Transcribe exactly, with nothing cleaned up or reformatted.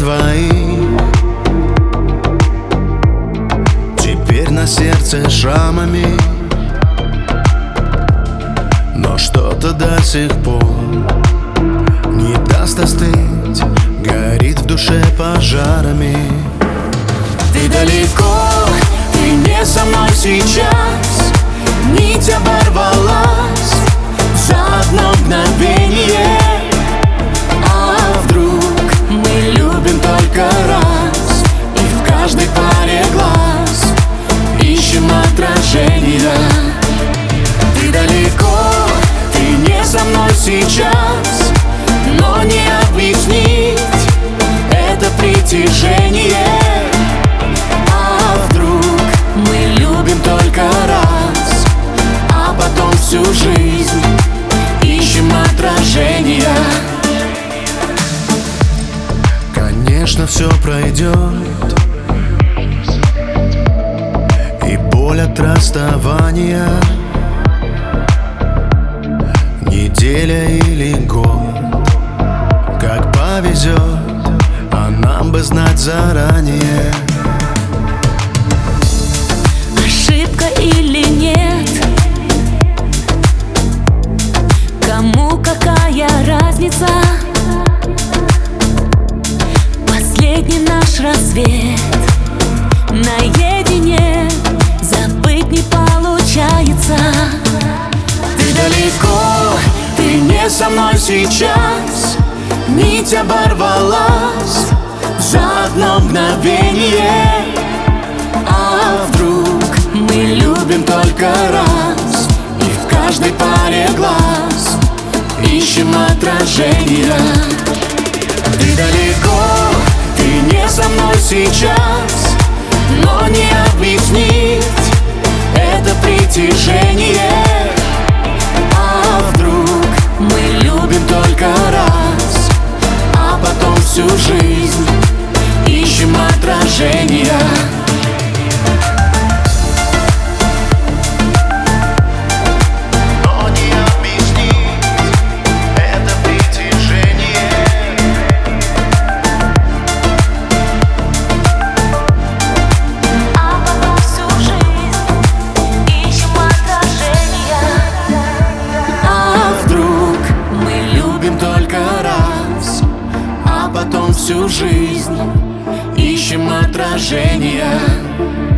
двоих. Теперь на сердце шрамами, но что-то до сих пор не даст остыть, горит в душе пожарами. Ты далеко, ты не со мной сейчас. Нить оборвалась за одно мгновение. А вдруг мы любим только раз, и в каждой паре глаз ищем отражения. Ты далеко, ты не со мной сейчас, но не объяснить это притяжение. А вдруг мы любим только раз, а потом всю жизнь ищем отражения. Конечно, все пройдет, и боль от расставания, неделя или год, как повезет, а нам бы знать заранее. Ошибка или нет, кому какая разница? Последний наш рассвет наедине, забыть не получается. Ты далеко, ты не со мной сейчас. Нить оборвалась за одно мгновение. А вдруг мы любим только раз, и в каждой паре глаз ищем отражения. Ты далеко, ты не со мной сейчас, но не объяснить это притяжение. А вдруг мы любим только раз, а потом всю жизнь ищем отражения. Потом всю жизнь ищем отражения.